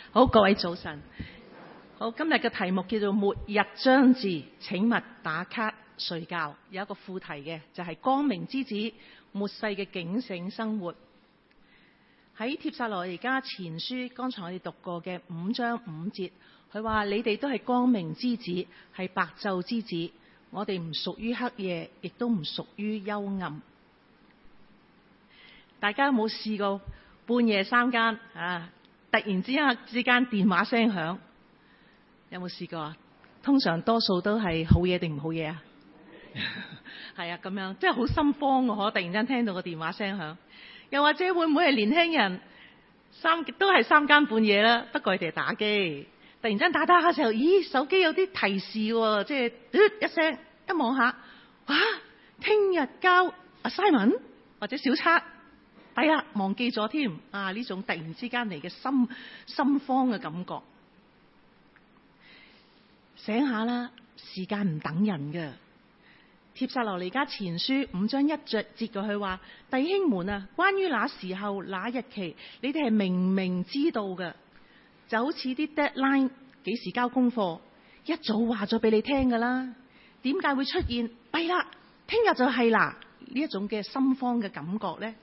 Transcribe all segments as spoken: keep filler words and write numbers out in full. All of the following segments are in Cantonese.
好，各位早晨。好，今日嘅題目叫做末日將至，請勿打卡睡覺。有一個副題嘅就係、是、光明之子末世嘅警醒生活。喺帖撒羅尼迦前書，剛才我哋讀過嘅五章五節，佢話你哋都係光明之子，係白晝之子。我哋唔屬於黑夜，亦都唔屬於幽暗。大家有冇試過半夜三更啊？突然之間之間電話聲響，有冇試過啊？通常多數都係好嘢定唔好嘢啊？係啊，咁樣即係好心慌嘅嗬！突然間聽到個電話聲響，又或者會唔會係年輕人三都係三更半夜啦？不過佢哋係打機，突然間打打下時候，咦，手機有啲提示喎，即係嘟一聲，一望下，哇！聽日交 assignment 或者小測。係啊，忘記咗添啊！呢種突然之間嚟嘅心心慌嘅感覺，醒下啦，時間唔等人嘅。帖撒羅尼迦前書五章一節節過去話：弟兄們啊，關於那時候那日期，你哋係明明知道嘅，就好似啲 deadline 幾時交功課，一早話咗俾你聽㗎啦。點解會出現弊啦？聽日就係啦呢一種嘅心慌嘅感覺呢？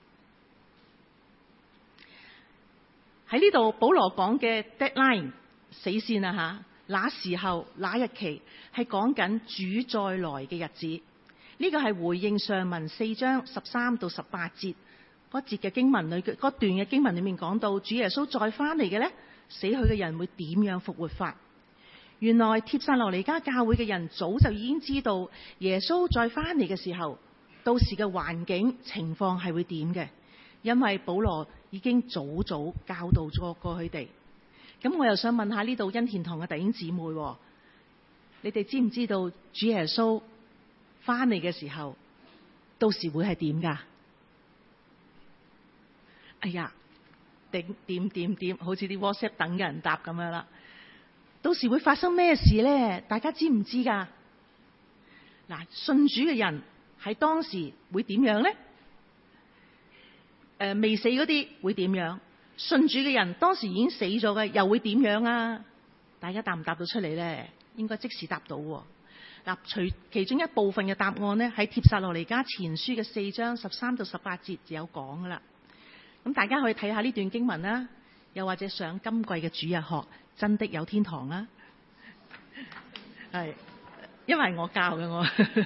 喺呢度，保羅講嘅 deadline 死線啊吓，那時候那日期係講緊主再來嘅日子。呢、這個係回應上文四章十三到十八節嗰節嘅經文裏嗰段嘅經文裏面講到，主耶穌再翻嚟嘅呢，死去嘅人會點樣復活法？原來帖撒羅尼迦教會嘅人早就已經知道耶穌再翻嚟嘅時候，到時嘅環境情況係會點嘅，因為保羅已經早早教導咗過佢哋。咁我又想問下呢度恩典堂嘅弟兄姊妹，你哋知唔知道主耶穌翻嚟嘅時候，到時會係點噶？哎呀，點點點點，好似啲 WhatsApp 等嘅人答咁樣啦。到時會發生咩事呢？大家知唔知噶？嗱，信主嘅人喺當時會點樣呢？誒、呃，未死嗰啲會點樣？信主嘅人當時已經死咗嘅，又會點樣啊？大家答唔答到出嚟呢？應該即時答到喎。嗱，除其中一部分嘅答案呢，喺帖撒羅尼迦前書嘅四章十三到十八節就有講噶啦。咁大家可以睇下呢段經文啦，又或者上今季嘅主日學，真的有天堂啦。係，因為我教嘅我。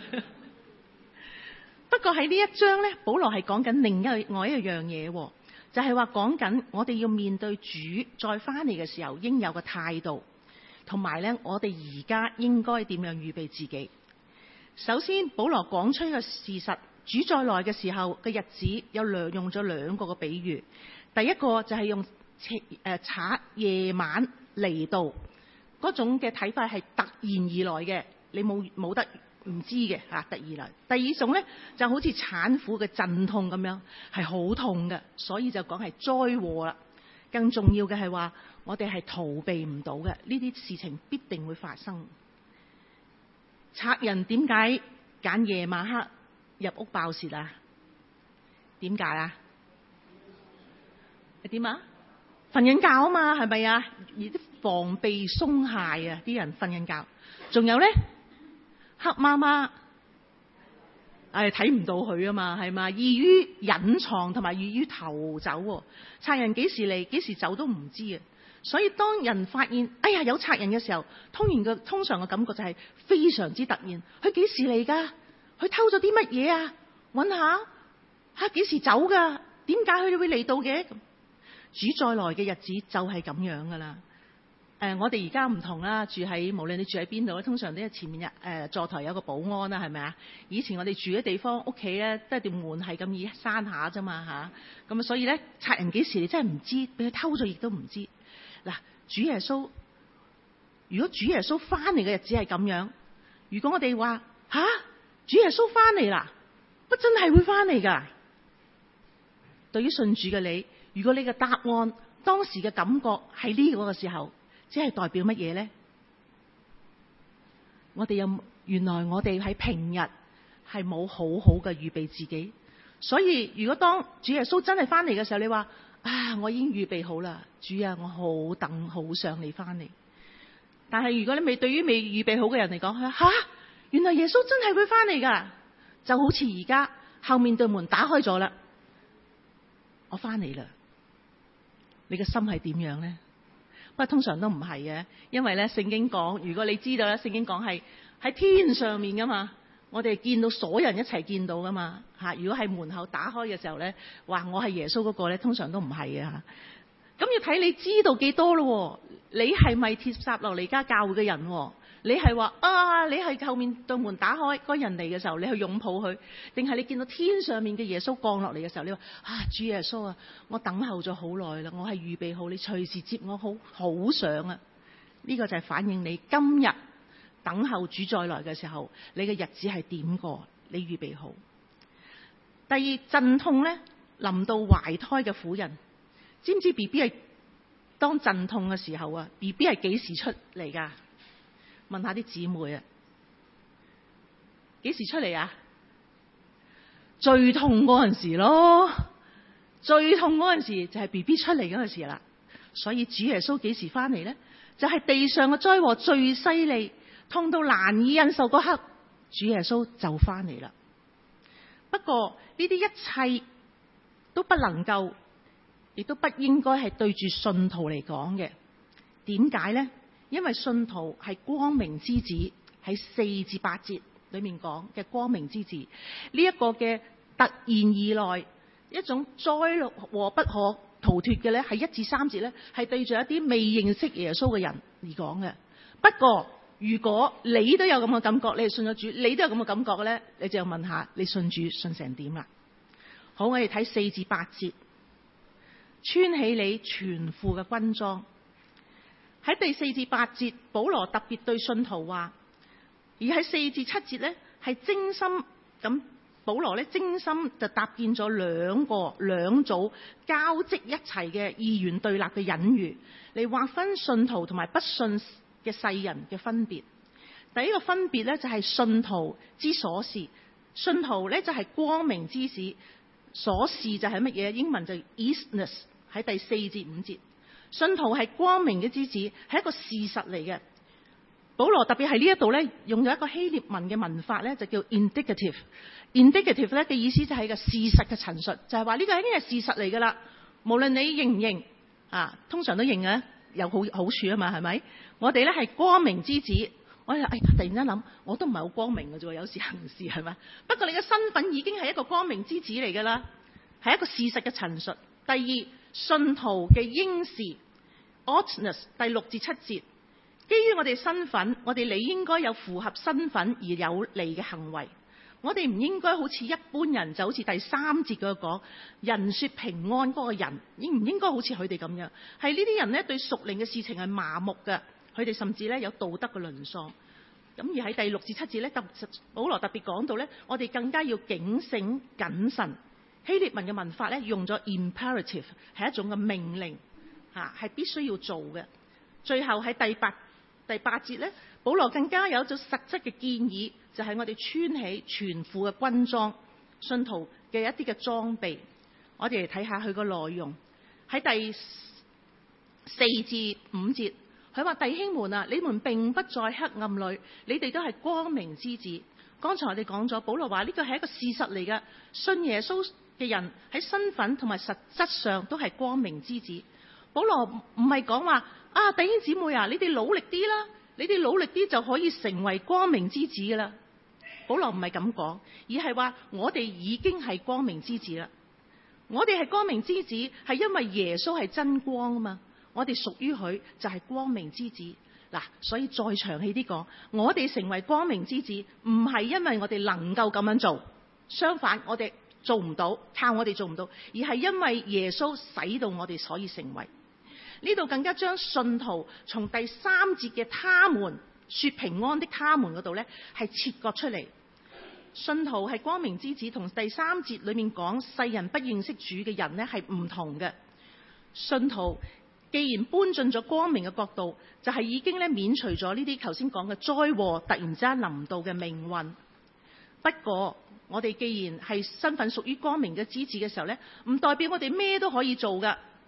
不過喺呢一章咧，保羅係講緊另一外一樣嘢，就係話講緊我哋要面對主再翻嚟嘅時候應有嘅態度，同埋咧我哋而家應該點樣預備自己。首先，保羅講出嘅事實，主再來嘅時候嘅日子有兩用咗兩個嘅比喻。第一個就係用誒賊夜晚嚟到嗰種嘅睇法係突然而來嘅，你冇冇得唔知嘅嚇，突然而來。第二種咧就好似產婦嘅陣痛咁樣，係好痛嘅，所以就講係災禍啦。更重要嘅係話，我哋係逃避唔到嘅，呢啲事情必定會發生。賊人點解揀夜晚黑入屋爆竊啊？點解啊？係點啊？瞓緊覺啊嘛，係咪啊？而啲防備鬆懈啊，啲人瞓緊覺。仲有咧？黑媽媽，誒睇唔到佢啊嘛，係嘛？易於隱藏同埋易於逃走喎。賊人幾時嚟，幾時走都唔知啊。所以當人發現，哎呀有賊人嘅時候，通然嘅通常嘅感覺就係非常之突然。佢幾時嚟㗎？佢偷咗啲乜嘢啊？揾下嚇幾時走㗎？點解佢哋會嚟到嘅？主再來嘅日子就係咁樣㗎啦。誒、呃，我哋而家唔同啦，住喺無論你住喺邊度咧，通常都係前面誒、呃、座台有個保安啦，係咪啊？以前我哋住嘅地方屋企咧，都係條門係咁易閂下啫嘛嚇。咁啊，所以咧賊人幾時你真係唔知，俾佢偷咗亦都唔知。嗱，主耶穌，如果主耶穌翻嚟嘅日子係咁樣，如果我哋話吓主耶穌翻嚟啦，不真係會翻嚟㗎？對於信主嘅你，如果你嘅答案當時嘅感覺係呢個嘅時候，即係代表乜嘢呢？我哋有原來我哋喺平日係冇好好嘅預備自己，所以如果當主耶穌真係翻嚟嘅時候，你話啊，我已經預備好啦，主啊，我好等好想你翻嚟。但係如果你未對於未預備好嘅人嚟講，佢話吓，原來耶穌真係會翻嚟噶，就好似而家後面對門打開咗啦，我翻嚟啦。你嘅心係點樣呢？不過通常都唔係嘅，因為咧聖經講，如果你知道咧，聖經講係喺天上面噶嘛，我哋見到所有人一齊見到噶嘛吓。如果係門口打開嘅時候咧，話我係耶穌嗰個咧，通常都唔係嘅吓。咁要睇你知道幾多咯？你係咪帖撒羅尼迦教會嘅人？你係話啊，你係後面對門打開，嗰人嚟嘅時候，你去擁抱佢，定係你見到天上面嘅耶穌降落嚟嘅時候，你話啊，主耶穌啊，我等候咗好耐啦，我係預備好，你隨時接我，好好想啊！呢個就係反映你今日等候主再來嘅時候，你嘅日子係點過？你預備好。第二，陣痛咧，臨到懷胎嘅婦人，知唔知 B B 係當陣痛嘅時候啊 ？B B 係幾時出嚟噶？問下啲姊妹啊，幾時出嚟啊？最痛嗰陣時咯，最痛嗰陣時就係 B B 出嚟嗰陣時啦。所以主耶穌幾時翻嚟咧？就係、是、地上嘅災禍最犀利，痛到難以忍受嗰刻，主耶穌就翻嚟啦。不過呢啲一切都不能夠，亦都不應該係對住信徒嚟講嘅。點解咧？因為信徒係光明之子，喺四至八節裏面講嘅光明之子，呢、這、一個嘅突然而來一種災禍不可逃脫嘅咧，係一至三節咧，係對住一啲未認識耶穌嘅人而講嘅。不過如果你都有咁嘅感覺，你係信咗主，你都有咁嘅感覺嘅咧，你就要問下你信主信成點啦。好，我哋睇四至八節，穿起你全副嘅軍裝。喺第四至八節，保羅特別對信徒話，而喺四至七節咧，係精心咁，保羅咧精心就搭建咗兩個兩組交織一齊嘅二元對立嘅隱喻，嚟劃分信徒同埋不信嘅世人嘅分別。第一個分別咧就係信徒之所是，信徒咧就係光明之子，所是就係乜嘢？英文就 isness， 喺第四至五節。信徒係光明嘅之子，係一個事實嚟嘅。保羅特別喺呢一度咧，用咗一個希臘文嘅文法咧，就叫 indicative。indicative 咧嘅意思就係一個事實嘅陳述，就係話呢個已經係事實嚟噶啦。無論你認唔認啊，通常都認嘅，有好好處啊嘛，係咪？我哋咧係光明之子，我哋哎突然間諗，我都唔係好光明嘅啫，有時行事係咪？不過你嘅身份已經係一個光明之子嚟噶啦，係一個事實嘅陳述。第二，信徒嘅應視 ought-ness， 第六至七節，基於我哋身份，我哋理應該有符合身份而有利嘅行為。我哋唔應該好似一般人，就好似第三節嗰個講人說平安嗰個人，應唔應該好似佢哋咁樣？係呢啲人咧對屬靈嘅事情係麻木嘅，佢哋甚至咧有道德嘅淪喪。咁而喺第六至七節咧，特保羅特別講到咧，我哋更加要警醒謹慎。希臘文嘅文法咧用咗 imperative， 係一種嘅命令，嚇係必須要做嘅。最後喺第八第八節咧，保羅更加有咗實質嘅建議，就係、是、我哋穿起全副嘅軍裝，信徒嘅一啲嘅裝備。我哋嚟睇下佢個內容。喺第四至五節，佢話：弟兄們啊，你們並不在黑暗裏，你哋都係光明之子。剛才我哋講咗，保羅話呢個係一個事實嚟嘅，信耶穌嘅人喺身份同埋實質上都係光明之子。保羅唔係講話啊，弟兄姊妹啊，你哋努力啲啦，你哋努力啲就可以成為光明之子噶啦。保羅唔係咁講，而係話我哋已經係光明之子啦。我哋係光明之子，係因為耶穌係真光啊嘛。我哋屬於佢就係光明之子嗱。所以再長氣啲講，我哋成為光明之子，唔係因為我哋能夠咁樣做，相反我哋做唔到，靠我哋做唔到，而係因為耶穌使到我哋可以成為。呢度更加將信徒從第三節嘅他們說平安的他們嗰度咧，係切割出嚟。信徒係光明之子，同第三節裏面講世人不認識主嘅人咧係唔同嘅。信徒既然搬進咗光明嘅國度，就係、是、已經咧免除咗呢啲頭先講嘅災禍突然之間臨到嘅命運。不過我哋既然係身份屬於光明嘅之子嘅時候咧，唔代表我哋咩都可以做噶。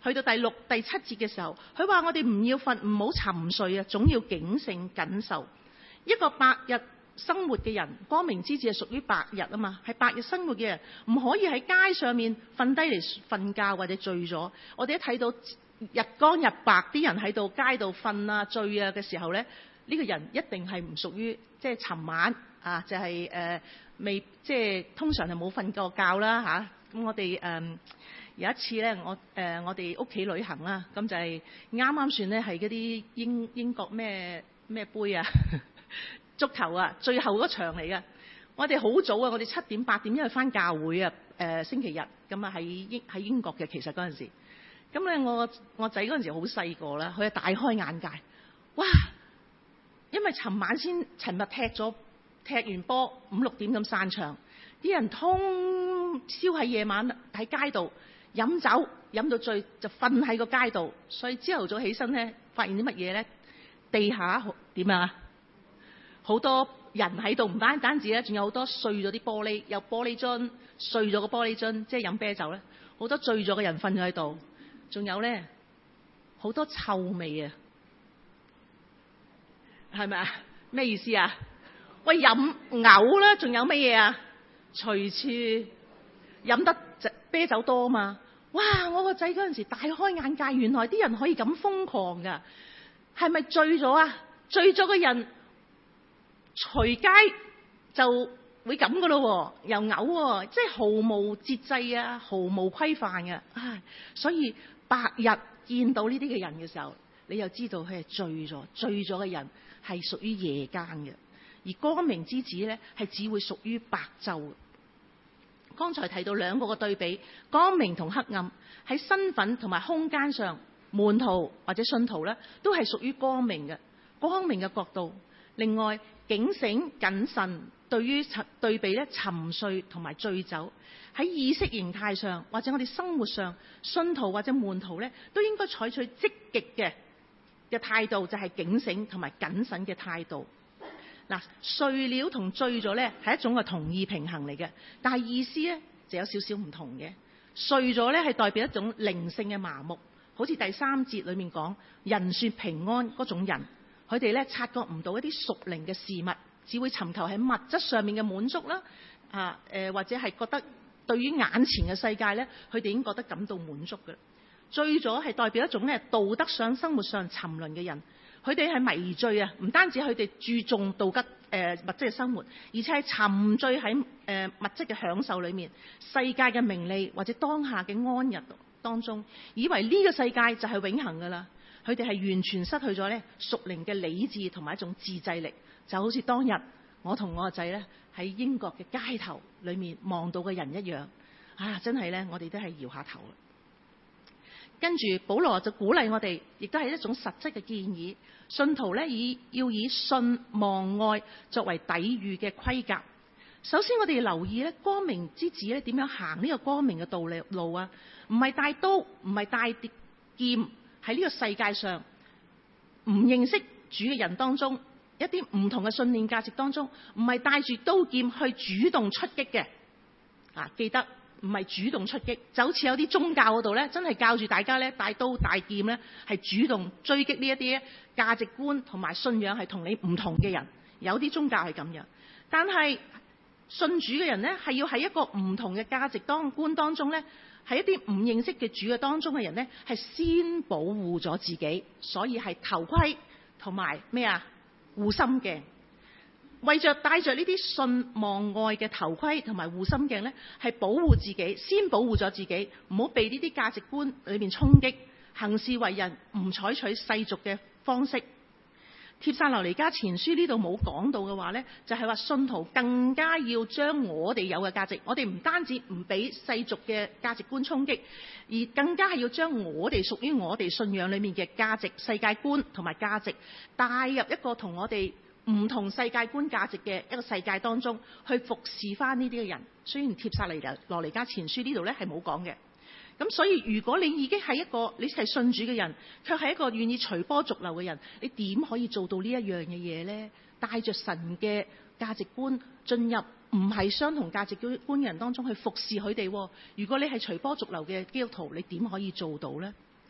去到第六、第七節嘅時候，佢話我哋唔要瞓，唔好沉睡啊，總要警醒謹守。一個白日生活嘅人，光明之子係屬於白日啊嘛，係白日生活嘅人，唔可以喺街上面瞓低嚟瞓覺或者醉咗。我哋一睇到日光日白啲人喺度街度瞓啊醉啊嘅時候咧，呢、呢個人一定係唔屬於即係尋晚啊，就係、是、誒、呃、未即係通常係冇瞓過覺啦嚇。咁、啊、我哋誒、呃、有一次咧，我誒、呃、我哋屋企旅行啦，咁就係啱啱算咧係嗰啲英英國咩咩杯啊足球啊，最後嗰場嚟嘅。我哋好早啊，我哋七點八點因為返教會啊，誒、呃、星期日咁啊喺英喺英國嘅，其實嗰陣時。咁咧我我仔嗰陣時好細個啦，佢係大開眼界，哇！因為尋晚先尋日踢咗踢完波五六點咁散場，啲人通宵喺夜晚喺街度飲酒飲到醉就瞓喺個街度，所以朝頭早起身咧發現啲乜嘢咧？地下點啊？好多人喺度，唔單單止咧，仲有好多碎咗啲玻璃，有玻璃樽碎咗個玻璃樽，即係飲啤酒咧，好多醉咗嘅人瞓咗喺度，仲有咧好多臭味啊，係咪啊？咩意思啊？喂，飲嘔啦，仲有乜嘢啊？隨處飲得啤酒多嘛？哇！我個仔嗰陣時大開眼界，原來啲人可以咁瘋狂㗎，係咪醉咗啊？醉咗嘅人隨街就會咁噶咯，又嘔喎，即係毫無節制啊，毫無規範嘅。唉，所以白日見到呢啲嘅人嘅時候，你又知道佢係醉咗，醉咗嘅人係屬於夜間嘅，而光明之子咧係只會屬於白晝。剛才提到兩個嘅對比，光明同黑暗喺身份同埋空間上，門徒或者信徒咧都係屬於光明嘅，光明嘅角度。另外，警醒謹慎對於對比咧沉睡同埋醉酒，喺意識形態上或者我哋生活上，信徒或者門徒咧都應該採取積極嘅嘅態度，就係警醒同埋謹慎嘅態度。嗱，睡了同醉咗咧係一種嘅同義平衡嚟嘅，但係意思咧就有少少唔同嘅。睡咗咧係代表一種靈性嘅麻木，好似第三節裏面講人說平安嗰種人。佢哋咧察覺唔到一啲屬靈嘅事物，只會尋求喺物質上面嘅滿足啦，啊誒、呃、或者係覺得對於眼前嘅世界咧，佢哋已經覺得感到滿足嘅。醉咗係代表一種咧道德上、生活上沉淪嘅人，佢哋係迷醉啊！唔單止佢哋注重道德誒、呃、物質嘅生活，而且係沉醉喺誒、呃、物質嘅享受裏面、世界嘅名利或者當下嘅安逸當中，以為呢個世界就係永恆㗎啦。佢哋係完全失去咗咧屬靈嘅理智同埋一種自制力，就好似當日我同我個仔咧喺英國嘅街頭裏面望到嘅人一樣。啊，真係咧，我哋都係搖下頭。跟住保羅就鼓勵我哋，亦都係一種實質嘅建議，信徒咧以要以信望愛作為抵禦嘅盔甲。首先我哋要留意咧，光明之子咧點樣行呢個光明嘅道路啊？唔係帶刀，唔係帶劍。喺呢個世界上唔認識主嘅人當中，一啲唔同嘅信念價值當中，唔係帶住刀劍去主動出擊嘅。啊，記得唔係主動出擊，就好似有啲宗教嗰度咧，真係教住大家咧帶刀帶劍咧，係主動追擊呢一啲價值觀同埋信仰係同你唔同嘅人。有啲宗教係咁樣，但係信主嘅人咧，係要喺一個唔同嘅價值當觀當中咧。喺一啲唔認識嘅主嘅當中嘅人呢，係先保護咗自己，所以係頭盔同埋咩啊護心鏡，為着帶着呢啲信望愛嘅頭盔同埋護心鏡呢，係保護自己，先保護咗自己，唔好被呢啲價值觀裏面衝擊，行事為人唔採取世俗嘅方式。帖撒羅尼迦前書呢度冇講到嘅話呢，就係話信徒更加要將我哋有嘅價值，我哋唔單止唔俾世俗嘅價值觀衝擊，而更加係要將我哋屬於我哋信仰裏面嘅價值、世界觀同埋價值帶入一個同我哋唔同世界觀價值嘅一個世界當中，去服侍翻呢啲嘅人。雖然帖撒羅尼迦前書呢度呢係冇講嘅。咁所以如果你已經係一個你係信主嘅人，卻係一個願意隨波逐流嘅人，你點可以做到呢一樣嘅嘢呢？帶着神嘅價值觀進入唔係相同價值觀嘅人當中去服侍佢哋。如果你係隨波逐流嘅基督徒，你點可以做到呢？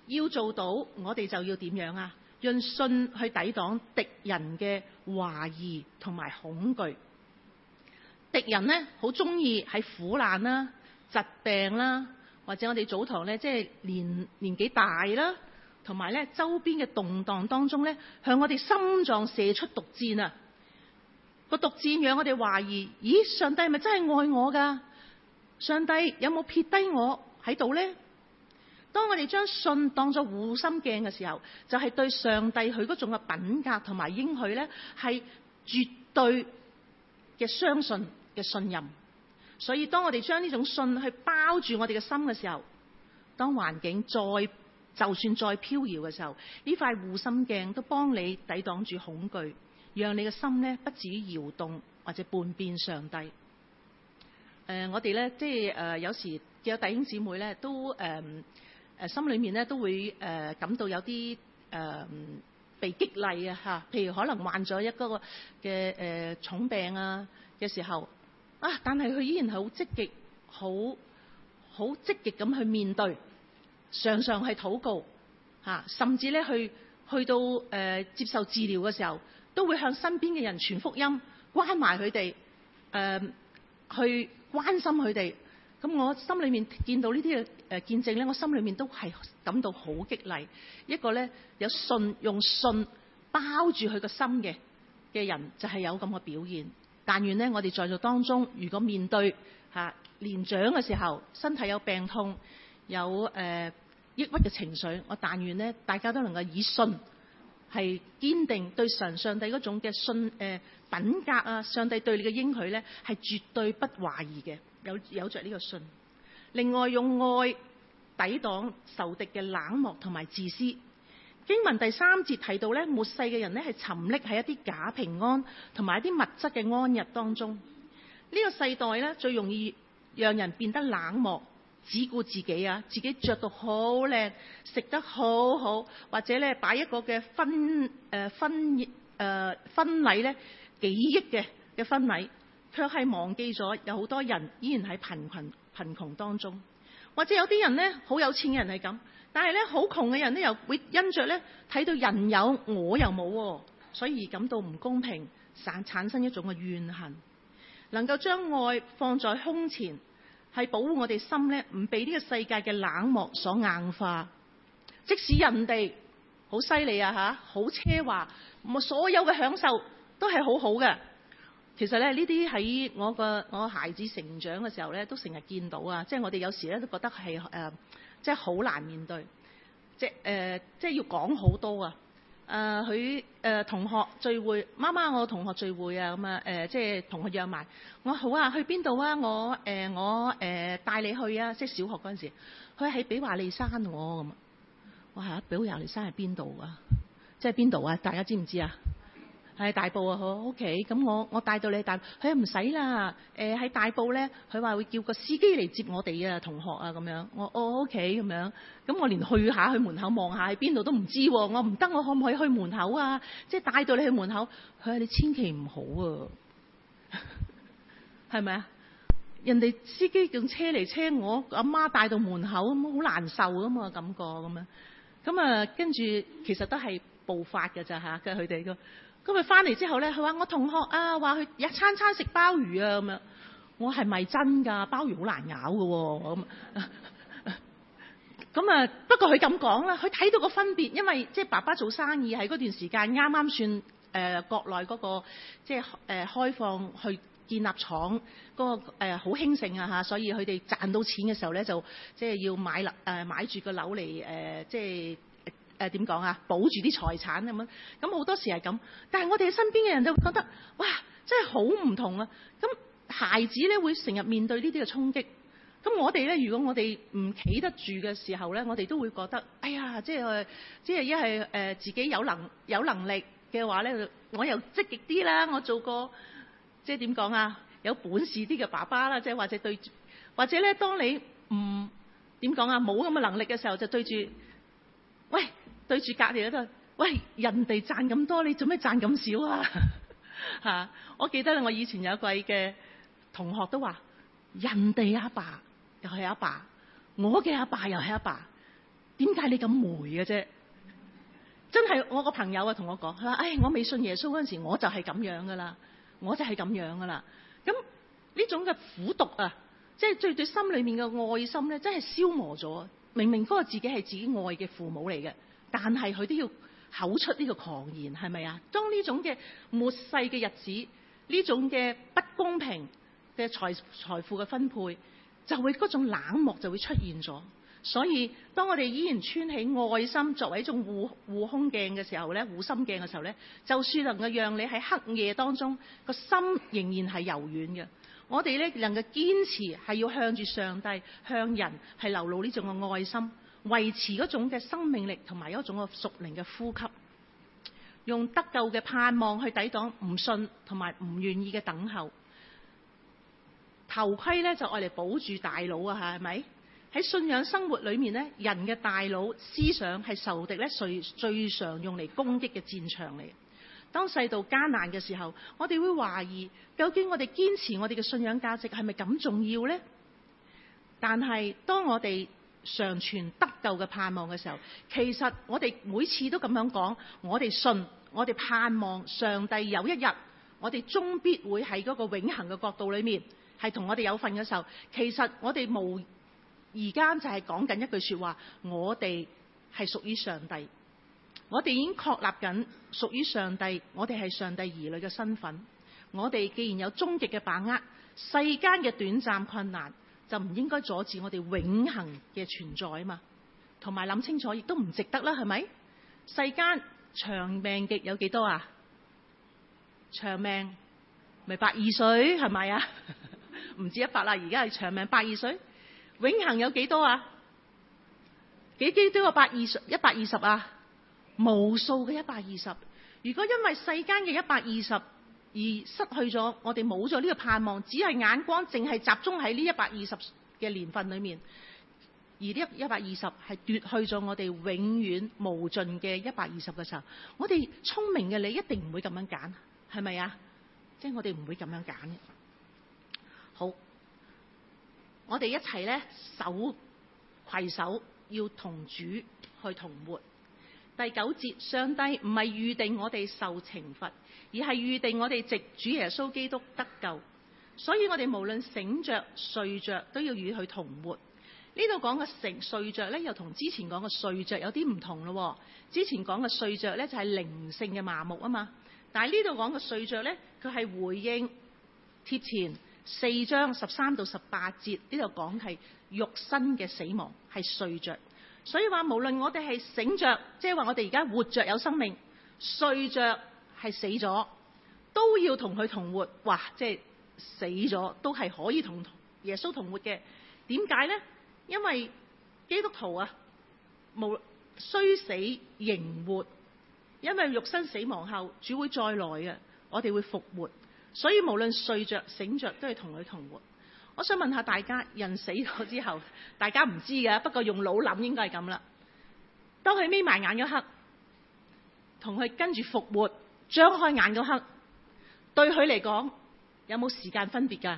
要做到，我哋就要點樣啊？用信去抵擋敵人嘅懷疑同埋恐懼。敵人呢，好中意喺苦難啦、疾病啦，或者我哋祖堂咧，即係年年紀大啦，同埋咧周邊嘅動盪當中咧，向我哋心臟射出毒箭啊！個毒箭讓我哋懷疑：咦，上帝係咪真係愛我㗎？上帝有冇撇低我喺度呢？當我哋將信當作護心鏡嘅時候，就係、是、對上帝佢嗰種嘅品格同埋應許咧，係絕對嘅相信嘅信任。所以當我哋將呢種信去包住我哋嘅心嘅時候，當環境再就算再飄搖嘅時候，呢塊護心鏡都幫你抵擋住恐懼，讓你嘅心咧不至於搖動或者叛變上帝。誒、呃，我哋咧即係誒、呃、有時有弟兄姊妹咧都誒誒、呃、心裏面咧都會誒、呃、感到有啲誒、呃、被激勵啊嚇，譬如可能患咗一個嘅誒、呃、重病啊嘅時候啊，但係佢依然係好積極，好好積極咁去面對，常常係禱告嚇、啊，甚至咧去去到誒、呃、接受治療嘅時候，都會向身邊嘅人傳福音，關埋佢哋誒去。關心佢哋，咁我心裏面見到呢啲嘅誒見證咧，我心裏面都係感到好激勵。一個咧有信用信包住佢個心嘅嘅人，就係有咁嘅表現。但願咧，我哋在座當中，如果面對嚇、啊、年長嘅時候，身體有病痛，有誒、呃、抑鬱嘅情緒，我但願咧，大家都能夠以信係堅定對神上帝嗰種嘅信誒。呃品格啊！上帝對你嘅應許咧，係絕對不懷疑嘅，有有着呢個信。另外用愛抵擋仇敵嘅冷漠同埋自私。經文第三節提到咧，末世嘅人咧係沉溺喺一啲假平安同埋一啲物質嘅安逸當中。呢、這個世代咧最容易讓人變得冷漠，只顧自己啊，自己着到好靚，食得好好，或者咧擺一個嘅婚誒、呃、婚誒、呃、婚禮咧。幾億嘅嘅婚禮，卻係忘記咗有好多人依然喺貧困貧窮當中，或者有啲人咧好有錢嘅人係咁，但係咧好窮嘅人咧又會因着咧睇到人有我又冇，所以而感到唔公平，產產生一種嘅怨恨。能夠將愛放在胸前，係保護我哋心咧，唔被呢個世界嘅冷漠所硬化。即使人哋好犀利啊吓，好奢華，所有嘅享受。都係好好嘅，其實咧呢啲喺我個我孩子成長嘅時候咧，都成日見到啊！即係我哋有時咧都覺得係誒、呃，即係好難面對，即係誒、呃，即係要講好多啊！誒佢誒同學聚會，媽媽我同學聚會啊咁啊誒，即係同學約埋，我好啊，去邊度啊？我誒、呃、我誒、呃、帶你去啊！即係小學嗰陣時，佢喺比華利山我咁啊，我係啊，比華利山係邊度啊？即係邊度啊？大家知唔知啊？係大埔啊，好 OK。咁我我帶到你大埔，佢唔使啦。誒喺、呃、大埔咧，佢話會叫個司機嚟接我哋啊，同學啊咁樣。我哦 OK 咁樣。咁我連去下去門口望下喺邊度都唔知喎。我唔得，我可唔可以去門口啊？即係帶到你去門口。佢話你千祈唔好啊，係咪啊？人哋司機用車嚟車我阿媽帶到門口咁，好難受啊嘛感覺咁樣。咁啊，跟住其實都係暴發㗎咋嚇，佢哋個。咁佢翻嚟之後咧，佢話我同學啊，話佢一餐餐食鮑魚啊咁樣。我係咪真㗎？鮑魚好難咬㗎喎咁。咁啊，不過佢咁講啦，佢睇到個分別，因為即係爸爸做生意喺嗰段時間啱啱算誒、呃、國內嗰、那個即係誒、呃、開放去建立廠嗰、那個誒好興盛啊嚇，所以佢哋賺到錢嘅時候咧，就即係要買樓誒、呃、買住個樓嚟誒即係。誒點講啊？保住啲財產咁樣，咁好多時係咁。但係我哋身邊嘅人就會覺得，哇，真係好唔同啊！咁孩子咧會成日面對呢啲嘅衝擊。咁我哋咧，如果我哋唔企得住嘅時候咧，我哋都會覺得，哎呀，即係即係一係誒自己有能有能力嘅話咧，我又積極啲啦，我做個即係點講啊？有本事啲嘅爸爸啦，即係或者對，或者咧，當你唔點講啊，冇咁嘅能力嘅時候，就對住，喂。對住隔離嗰度，喂，人哋賺咁多，你做咩賺咁少啊？嚇、啊！我記得我以前有一位嘅同學都話：人哋阿爸又係阿爸，我嘅阿爸又係阿爸， 點解你咁霉嘅啫？真係我個朋友啊同我講，佢話：唉，我未信耶穌嗰陣時，我就係咁樣噶啦，我就係咁樣噶啦。咁呢種嘅苦毒啊，即係對對心裏面嘅愛心咧，真係消磨咗。明明嗰個自己係自己愛嘅父母嚟嘅，但係佢都要口出呢個狂言，係咪啊？當呢種嘅末世嘅日子，呢種嘅不公平嘅財財富嘅分配，就會嗰種冷漠就會出現咗。所以當我哋依然穿起愛心作為一種護護胸鏡嘅時候咧，護心鏡嘅時候咧，就算能夠讓你喺黑夜當中個心仍然係柔軟嘅，我哋咧能夠堅持係要向住上帝、向人係流露呢種嘅愛心，維持嗰種嘅生命力同埋一種嘅屬靈嘅呼吸，用得救嘅盼望去抵擋唔信同埋唔願意嘅等候。頭盔咧就愛嚟保住大腦啊，係咪？喺信仰生活裏面咧，人嘅大腦思想係仇敵咧最最常用嚟攻擊嘅戰場嚟。當世道艱難嘅時候，我哋會懷疑究竟我哋堅持我哋嘅信仰價值係咪咁重要呢？但係當我哋常存得救嘅盼望嘅時候，其實我哋每次都咁樣講，我哋信，我哋盼望上帝有一日，我哋終必會喺嗰個永恆嘅國度裏面係同我哋有份嘅時候，其實我哋無而家就係講緊一句說話，我哋係屬於上帝，我哋已經確立緊屬於上帝，我哋係上帝兒女嘅身份。我哋既然有終極嘅把握，世間嘅短暫困難就唔應該阻止我哋永恆嘅存在啊嘛。同埋諗清楚，亦都唔值得啦，係咪？世間長命極有幾多啊？長命咪百二歲，係咪啊？唔止一百啦，而家係長命百二歲。永恆有幾多啊？幾幾多個百二十一百二十啊？無數嘅一百二十。如果因為世間嘅一百二十而失去咗，我哋冇咗呢個盼望，只係眼光淨係集中喺呢一百二十嘅年份裏面，而呢一百二十係奪去咗我哋永遠無盡嘅一百二十嘅時候，我哋聰明嘅你一定唔會咁樣揀，係咪啊？即係我哋唔會咁樣揀嘅。好。我哋一齊咧手攜手要同主去同活。第九節，上帝唔係預定我哋受懲罰，而係預定我哋藉主耶穌基督得救。所以我哋無論醒着睡着都要與佢同活。呢度講嘅醒睡着咧，又同之前講嘅睡着有啲唔同咯。之前講嘅睡着咧就係靈性嘅麻木啊嘛，但係呢度講嘅睡着咧，佢係回應貼前四章十三到十八節，呢度講係肉身嘅死亡係睡着，所以話無論我哋係醒着，即係話我哋而家活着有生命，睡着係死咗，都要同佢同活。哇！即係死咗都係可以同耶穌同活嘅。點解呢？因為基督徒啊，無雖死仍活，因為肉身死亡後主會再來嘅，我哋會復活。所以無論睡着醒着都係同佢同活。我想問下大家，人死咗之後，大家唔知嘅，不過用腦諗應該係咁啦。當佢眯埋眼嗰刻，同佢跟住復活，張開眼嗰刻，對佢嚟講有冇時間分別㗎？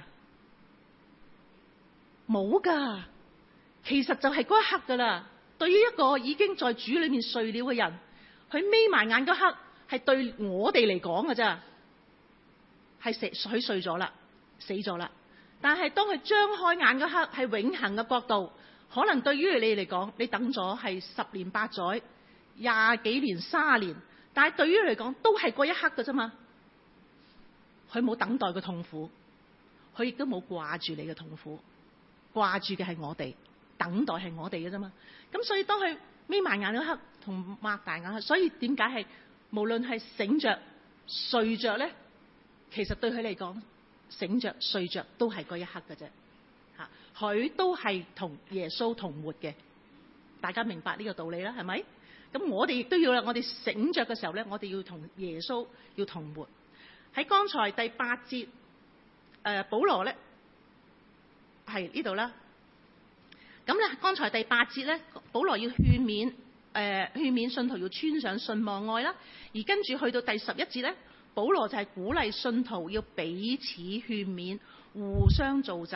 冇㗎，其實就係嗰一刻㗎啦。對於一個已經在主裏面睡了嘅人，佢眯埋眼嗰刻係對我哋嚟講㗎咋。係死佢睡咗啦，死咗啦。但係當佢張開眼嗰刻，係永恆嘅國度。可能對於你嚟講，你等咗係十年八載、廿幾年、卅年，但係對於你嚟講，都係嗰一刻㗎啫嘛。佢冇等待嘅痛苦，佢亦都冇掛住你嘅痛苦，掛住嘅係我哋，等待係我哋嘅啫嘛。咁所以當佢眯埋眼嗰刻同擘大眼，所以點解係無論係醒着、睡着咧？其實對佢嚟講，醒着睡着都係嗰一刻嘅啫，吓，佢都係同耶穌同活嘅。大家明白呢個道理啦，係咪？咁我哋亦都要啦。我哋醒着嘅時候咧，我哋要同耶穌要同活。喺剛才第八節，誒、呃，保羅咧係呢度啦。咁咧，剛才第八節咧，保羅要勸勉，誒、呃，勸勉信徒要穿上信望愛啦。而跟住去到第十一節咧。保羅就係鼓勵信徒要彼此勸勉，互相造就，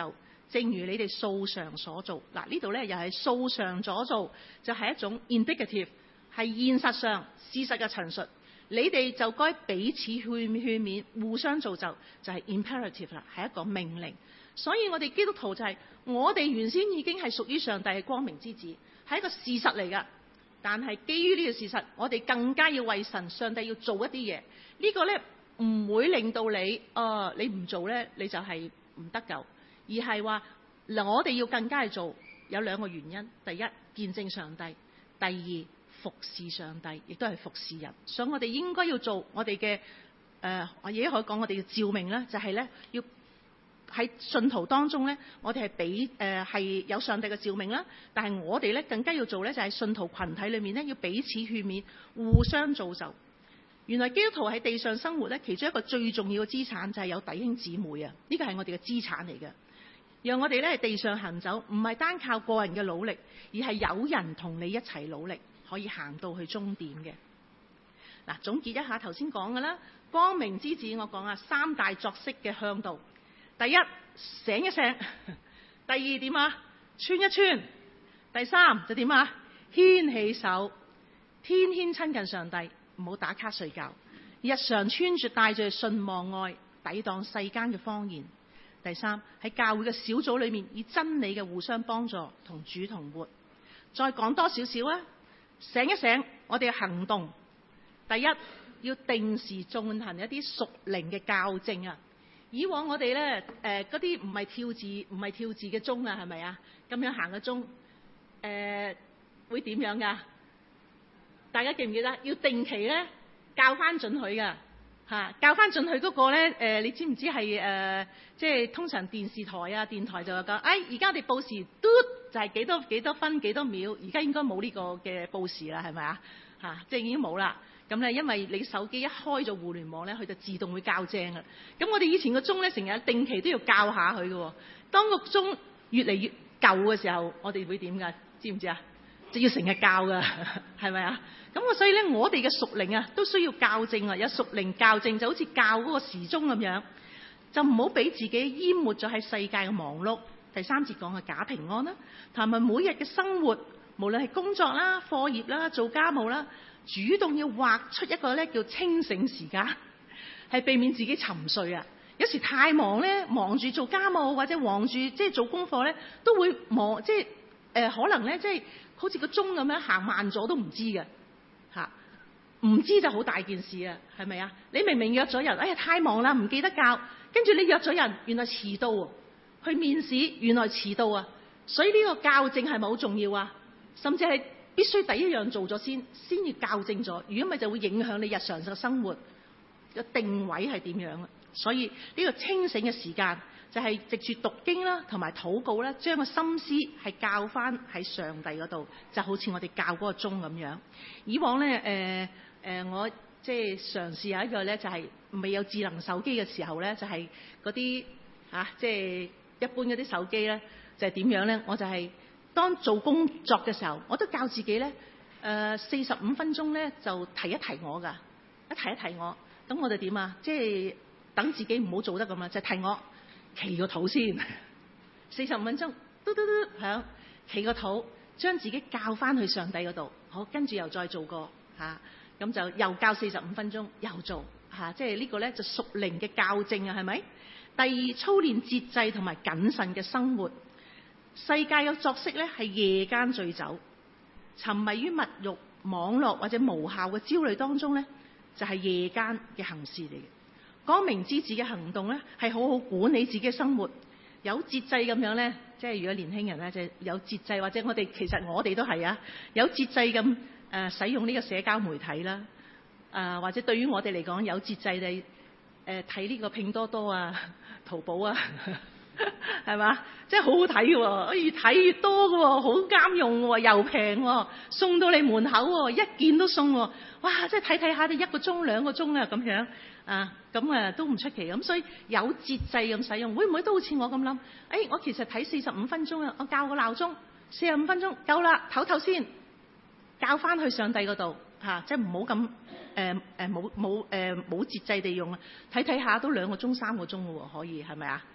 正如你哋素常所做。嗱，呢度咧又係素常所做，就係、是、一種 indicative， 係現實上事實嘅陳述。你哋就該彼此勸勸勉，互相造就，就係、是、imperative 啦，係一個命令。所以我哋基督徒就係、是、我哋原先已經係屬於上帝嘅光明之子，係一個事實嚟㗎。但係基於呢個事實，我哋更加要為神上帝要做一啲嘢。這個、呢個咧唔會令到你，啊、呃、你唔做咧，你就係唔得救，而係話嗱，我哋要更加去做。有兩個原因：第一，見證上帝；第二，服侍上帝，亦都係服侍人。所以我哋應該要做我哋嘅誒，我而家可以講我哋嘅召命啦，就係、是、咧要。喺信徒當中咧，我哋係俾誒係有上帝嘅召命啦，但係我哋咧更加要做咧，就係信徒群體裏面咧要彼此勸勉，互相造就。原來基督徒喺地上生活咧，其中一個最重要嘅資產就係有弟兄姊妹啊！呢個係我哋嘅資產嚟嘅，讓我哋咧喺地上行走，唔係單靠個人嘅努力，而係有人同你一齊努力，可以行到去終點嘅。嗱，總結一下頭先講嘅啦，光明之子我講啊，三大作息嘅向導。第一，醒一醒；第二點啊，穿一穿；第三就點啊，牽起手，天天親近上帝，唔好打卡睡覺，日常穿住帶住信望愛，抵擋世間嘅謊言。第三，喺教會嘅小組裏面，以真理嘅互相幫助，同主同活。再講多少少啊，醒一醒，我哋嘅行動。第一，要定時進行一啲屬靈嘅校正啊。以往我哋咧，誒嗰啲唔係跳字，唔係跳字嘅鐘啊，係咪啊？咁樣行嘅鐘，誒、呃、會點樣噶？大家記唔記得？要定期咧校翻準佢噶嚇，校翻準佢嗰個咧，誒、呃、你知唔知係誒？即、呃、係、就是、通常電視台啊、電台就話講，哎，而家我哋報時嘟就係幾多幾多分幾多秒，而家應該冇呢個嘅報時啦，係咪啊？嚇，即係已經冇啦。咁咧，因為你手機一開咗互聯網咧，佢就自動會校正噶。咁我哋以前個鐘咧，成日定期都要校下佢嘅。當個鐘越嚟越舊嘅時候，我哋會點噶？知唔知啊？就要成日校噶，係咪啊？咁我所以咧，我哋嘅屬靈啊，都需要校正啊。有屬靈校正，就好似校嗰個時鐘咁樣，就唔好俾自己淹沒咗喺世界嘅忙碌。第三節講嘅假平安啦，同埋每日嘅生活，無論係工作啦、課業啦、做家務啦。主動要劃出一個咧叫清醒時間，係避免自己沉睡啊！有時太忙咧，忙住做家務或者忙住即係做功課咧，都會忙即係誒、呃、可能咧即係好似個鐘咁樣行慢咗都唔知嘅嚇，唔知就好大件事啊，係咪啊？你明明約咗人，哎呀太忙啦，唔記得教，跟住你約咗人，原來遲到喎，去面試原來遲到啊！所以呢個校正係咪好重要啊？甚至係必須第一樣做咗先，先要校正咗。如果唔係，就會影響你日常嘅生活嘅定位係點樣啊？所以呢個清醒嘅時間就係藉住讀經啦，同埋禱告啦，將個心思係校翻喺上帝嗰度，就好似我哋校嗰個鐘咁樣。以往咧，誒、呃、誒、呃，我即係嘗試有一個咧，就係、是、未有智能手機嘅時候咧，就係嗰啲嚇，即係一般嗰啲手機咧，就係、是、點樣咧？我就係、是。當做工作嘅時候，我都教自己咧，誒四十五分鐘咧就提一提我㗎，一提一提我，咁我就點啊？即係等自己唔好做得咁啊，就提我祈個禱先，四十五分鐘，嘟嘟嘟響祈個禱，將自己教翻去上帝嗰度，好，跟住又再做過嚇，咁、啊、就又教四十五分鐘，又做嚇、啊，即係呢個咧就屬靈嘅校正啊，係咪？第二，操練節制同埋謹慎嘅生活。世界嘅作息咧係夜間醉酒，沉迷於物慾、網絡或者無效嘅焦慮當中咧，就係、是、夜間嘅行事嚟嘅。光明之子嘅行動咧係好好管理自己嘅生活，有節制咁樣咧，即係如果年輕人咧就係、有節制，或者我哋其實我哋都係啊，有節制咁誒、呃、使用呢個社交媒體啦，誒、呃、或者對於我哋嚟講有節制地誒睇呢個拼多多啊、淘寶啊。係嘛？即係好好睇嘅，越睇越多嘅，好啱用嘅，又平，送到你門口，一件都送。哇！即係睇睇下，你一個鐘、兩個鐘啊，咁樣啊，咁啊都唔出奇。咁所以有節制咁使用，會唔會都好似我咁諗？誒、哎，我其實睇四十五分鐘啊，我校個鬧鐘，四十五分鐘夠啦，唞唞先，校翻去上帝嗰度吓，即係唔好咁誒誒冇冇誒冇節制地用啊！睇睇下都兩個鐘、三個鐘嘅，可以係咪啊？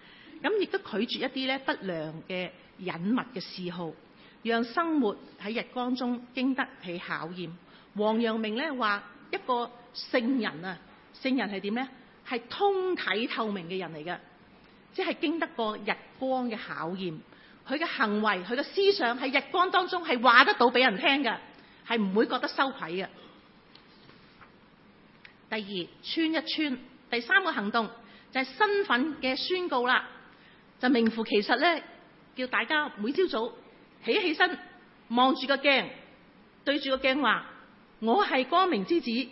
咁亦都拒絕一啲咧不良嘅隱密嘅嗜好，讓生活喺日光中經得起考驗。王陽明咧話一個聖人啊，聖人係點咧？係通體透明嘅人嚟嘅，即係經得過日光嘅考驗。佢嘅行為、佢嘅思想喺日光當中係話得到俾人聽嘅，係唔會覺得羞愧嘅。第二，穿一穿。第三個行動就係身份嘅宣告啦，就名副其實咧，叫大家每朝早起起身，望住個鏡，對住個鏡話：我係光明之子。今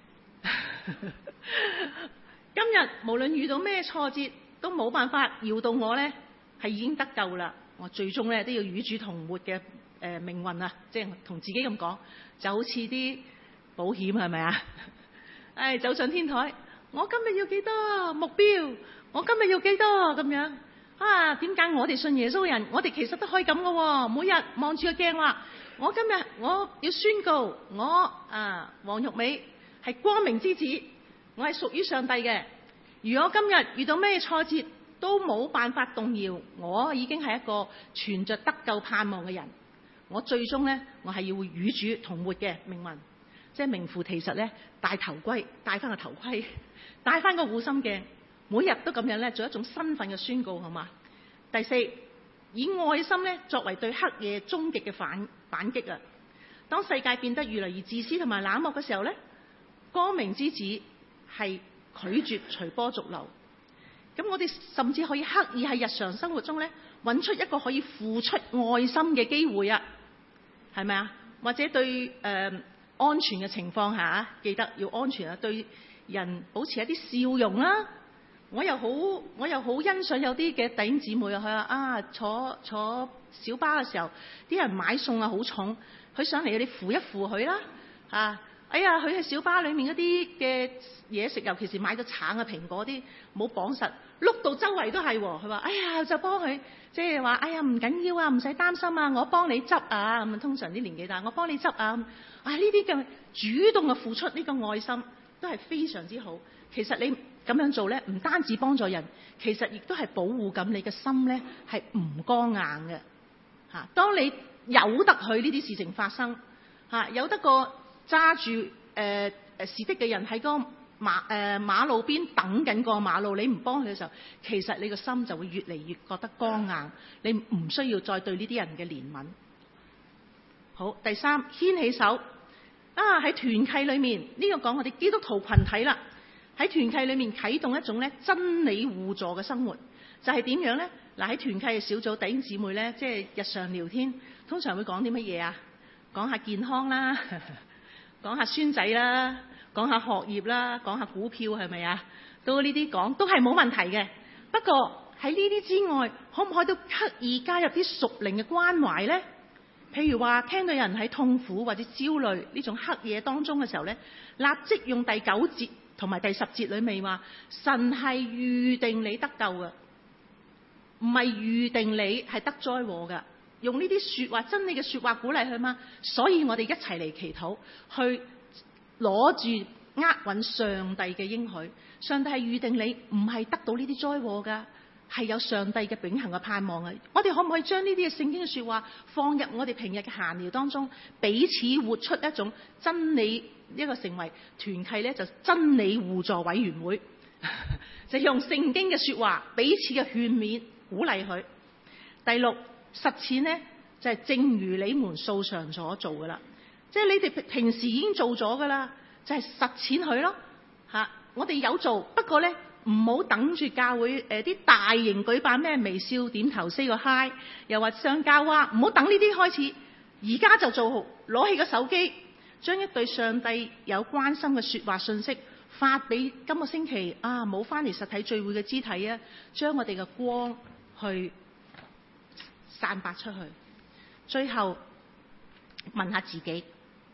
日無論遇到咩挫折，都冇辦法搖到我咧，係已經得救啦。我最終咧都要與主同活嘅誒命運啊！即係同自己咁講，就好似啲保險係咪啊？誒，走上天台，我今日要幾多目標？我今日要幾多咁樣啊？點解我哋信耶穌人，我哋其實都可以咁嘅喎？每日望住個鏡話，我今日我要宣告，我啊黃玉美係光明之子，我係屬於上帝嘅。如果今日遇到咩挫折，都冇辦法動搖，我已經係一個存着得救盼望嘅人。我最終呢，我係要與主同活嘅命運，即係名副其實呢，戴頭盔，戴翻個頭盔，戴翻個護心鏡，每日都咁樣呢，做一種身份嘅宣告，好嘛？第四，以愛心呢作為對黑夜終極嘅反反擊啊！當世界變得越嚟越自私同埋冷漠嘅時候呢，光明之子係拒絕隨波逐流。咁我哋甚至可以刻意喺日常生活中咧，揾出一個可以付出愛心嘅機會啊，係咪啊？或者對誒、呃、安全嘅情況下，記得要安全啊，對人保持一啲笑容啦。我又好，我又好欣賞有啲嘅弟兄姊妹啊，佢話啊，坐坐小巴嘅時候，啲人買餸啊好重，佢上嚟你扶一扶佢啦，啊！哎呀，佢喺小巴裡面嗰啲嘅嘢食，尤其是買咗橙啊、蘋果啲冇綁實，碌到周圍都係。佢話：哎呀，就幫佢，即係話：哎呀，唔緊要啊，唔使擔心啊，我幫你執啊。咁通常啲年紀大，我幫你執啊。啊，呢啲嘅主動嘅付出，呢個愛心都係非常之好。其實你咁樣做咧，唔單止幫助人，其實亦都係保護緊你嘅心咧，係唔剛硬嘅。嚇，當你由得佢呢啲事情發生，嚇，由得個揸住誒誒士的嘅人喺個馬誒、呃、馬路邊等緊過馬路，你唔幫佢嘅時候，其實你個心就會越嚟越覺得剛硬，你唔需要再對呢啲人嘅憐憫。好，第三，牽起手啊！喺團契裏面，呢、這個講我哋基督徒群體啦，喺團契裏面啟動一種咧真理互助嘅生活，就係、是、點樣咧？嗱，喺團契嘅小組弟兄姊妹咧，即係日常聊天，通常會講啲乜嘢啊？講下健康啦。講下孫仔啦，講下學業啦，講下股票係咪啊？到呢啲講都係冇問題嘅。不過喺呢啲之外，可唔可以都刻意加入啲屬靈嘅關懷呢？譬如話聽到有人喺痛苦或者焦慮呢種黑夜當中嘅時候呢，立即用第九節同埋第十節裏面話：神係預定你得救嘅，唔係預定你係得災禍嘅。用呢啲說話，真理嘅說話鼓勵佢嘛，所以我哋一齊嚟祈禱，去攞住握穩上帝嘅應許。上帝係預定你唔係得到呢啲災禍噶，係有上帝嘅永恆嘅盼望啊！我哋可唔可以將呢啲嘅聖經嘅說話放入我哋平日嘅閒聊當中，彼此活出一種真理，一個成為團契咧，就真理互助委員會，就用聖經嘅說話彼此嘅勸勉鼓勵佢。第六，實踐呢就係、是、正如你們素常所做噶啦，即係你哋平時已經做咗噶啦，就係、是、實踐佢咯吓。我哋有做，不過咧唔好等住教會誒啲、呃、大型舉辦咩微笑點頭 say 個 hi，又話上教啊，唔好等呢啲開始，而家就做好，攞起個手機，將一對上帝有關心嘅說話信息發俾今個星期啊冇翻嚟實體聚會嘅肢體啊，將我哋嘅光去散發出去。最後問下自己，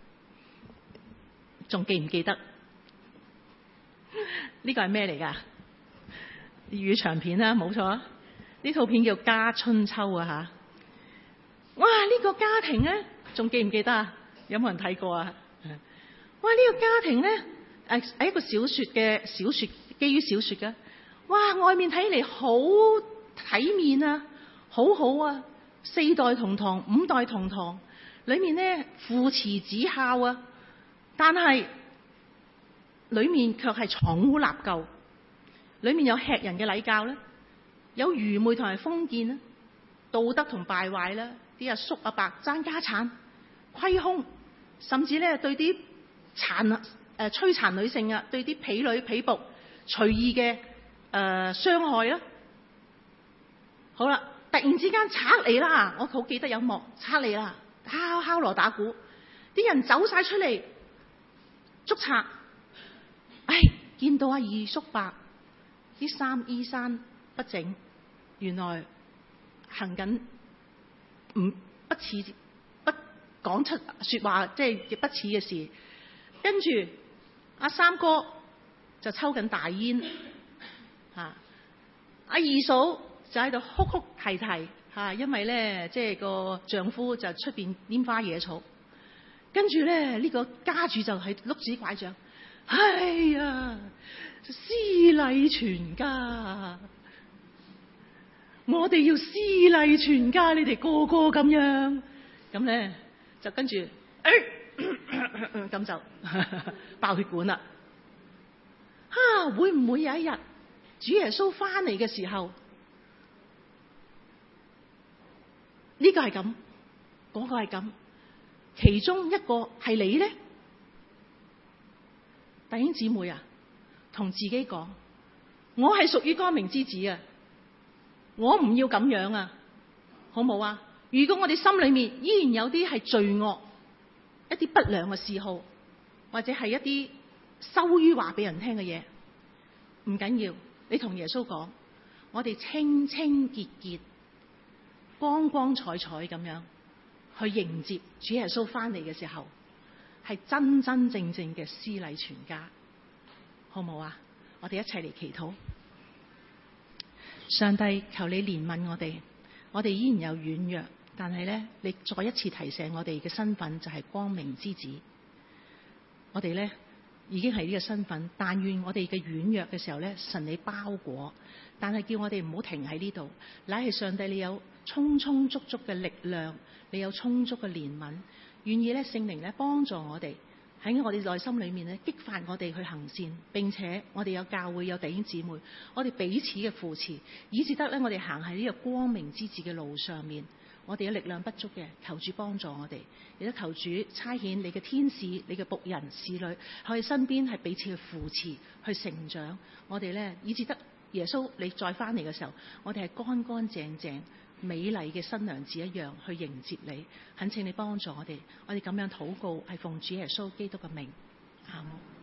仲記唔記得呢個係咩嚟㗎？粵語長片啦，冇錯，呢套片叫《家春秋》啊吓。哇！呢個家庭咧，仲記唔記得啊？有冇人睇過啊？哇！呢個家庭咧，誒係一個小說嘅小說，基於小說嘅。哇！外面睇嚟好體面啊，好好啊，四代同堂，五代同堂，裏面呢父慈子孝啊，但係裏面卻係藏污納垢，裏面有吃人嘅禮教咧，有愚昧同埋封建啦，道德同敗壞啦，啲阿叔阿伯爭家產、虧空，甚至咧對啲殘誒摧殘女性啊，對啲婢女婢僕隨意嘅誒傷害啦。好啦，突然之間賊嚟啦！我好記得有幕賊嚟啦，敲敲鑼打鼓，啲人走晒出嚟捉賊。唉，見到阿二叔伯啲衫衣衫不整，原來行緊唔不似不講出說話，即係不似嘅事。跟住阿三哥就抽緊大煙，吓阿二嫂就喺度哭哭啼啼吓，因為咧即係個丈夫就出邊拈花惹草。跟住咧呢個家主就係碌住啲拐杖，哎呀，施禮全家，我哋要施禮全家，你哋個個咁樣，咁咧就跟住咁就爆血管啦。啊，會唔會有一日主耶穌翻嚟嘅時候，呢個係咁，嗰個係咁，其中一個係你咧？弟兄姊妹啊，同自己講，我係屬於光明之子啊，我唔要咁樣啊，好冇啊？如果我哋心裏面依然有啲係罪惡，一啲不良嘅嗜好，或者係一啲羞於話俾人聽嘅嘢，唔緊要，你同耶穌講，我哋清清潔潔、光光彩彩咁樣去迎接主耶穌翻嚟嘅時候，係真真正正嘅施禮全家，好冇啊？我哋一齊嚟祈禱。上帝，求你憐憫我哋，我哋依然有軟弱，但係咧，你再一次提醒我哋嘅身份就係光明之子。我哋咧已經係呢個身份，但願我哋嘅軟弱嘅時候咧，神你包裹，但係叫我哋唔好停喺呢度，乃係上帝你有充充足足嘅力量，你有充足嘅憐憫，願意咧聖靈咧幫助我哋喺我哋內心裏面咧激發我哋去行善，並且我哋有教會有弟兄姊妹，我哋彼此嘅扶持，以至得咧我哋行喺呢個光明之子嘅路上面。我哋嘅力量不足嘅，求主幫助我哋，亦都求主差遣你嘅天使、你嘅僕人、侍女喺我哋身邊，係彼此去扶持、去成長。我哋咧，以至得耶穌你再翻嚟嘅時候，我哋係乾乾淨淨、美麗嘅新娘子一樣去迎接你。懇請你幫助我哋，我哋咁樣禱告係奉主耶穌基督嘅名，阿們。